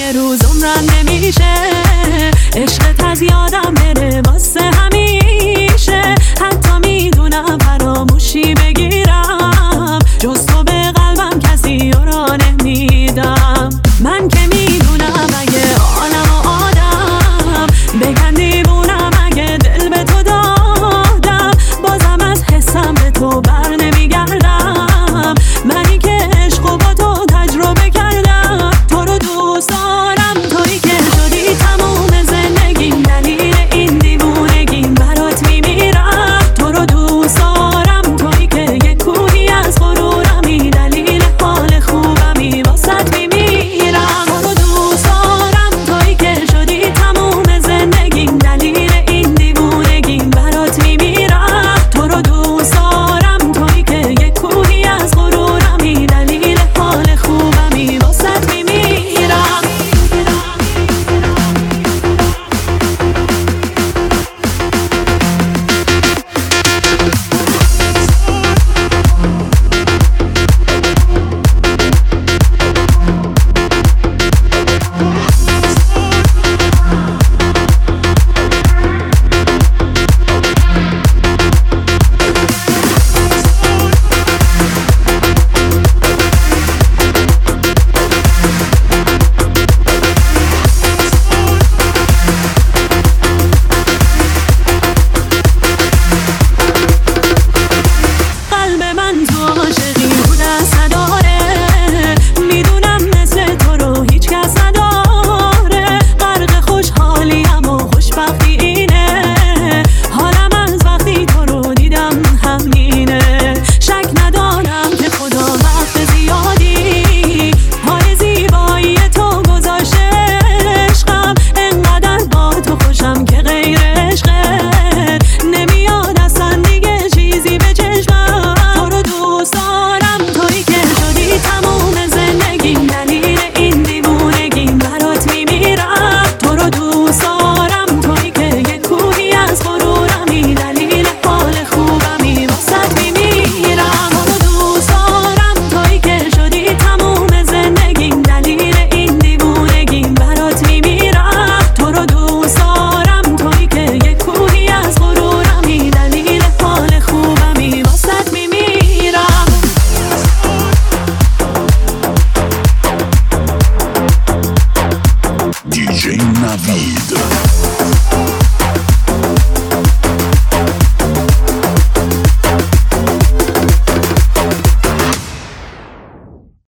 یه روز عمرم نمیشه عشقت از یادم بره واسه همیشه. حتی میدونم فراموشی بگیرم جز تو به قلبم کسی را نمیدم. من که میدونم اگه عالم و آدم بگن دیوونم اگه دل به تو دادم بازم از حسم به تو بر نمیگردم. منی که عشق و با تو تجربه کردم تو رو دوست دارم تویی که شدی تموم زندگیم دلیل این دیوونگیم برات میمیرم. تو رو دوست دارم تویی که یه کوهی از غرورمی دلیل حال خوبمی واسط میمیرم. تو رو دوست دارم تویی که شدی تموم زندگیم دلیل این دیوونگیم برات میمیرم. تو رو دوست دارم تویی که یه کوهی از غرورمی دلیل حال خوبمی واسط میمیرم. قلب من تو عاشقی بود از نداره میدونم مثل تو رو هیچ کس نداره. غرق خوشحالیم و خوشبختی اینه حالم از وقتی تو رو دیدم همینه. شک ندارم که خدا وقت زیادی حال زیبایی تو گذاشته عشقم. انقدر با تو خوشم که غیر عشقت نمیاد اصلا دیگه چیزی به چشمم. تو رو دوست دارم تویی که شدی تموم زندگیم دلیل این دیوونگیم برات میمیرم. تو رو دوست دارم تویی که یه کوهی از غرورمی دلیل حال خوبمی واسط میمیرم. تو رو دوست دارم تویی که شدی تموم زندگیم دلیل این دیوونگیم برات میمیرم. تو رو دوست دارم تویی که یه کوهی از غرورمی دلیل حال خوبمی واسط میمیرم. DJ Navid.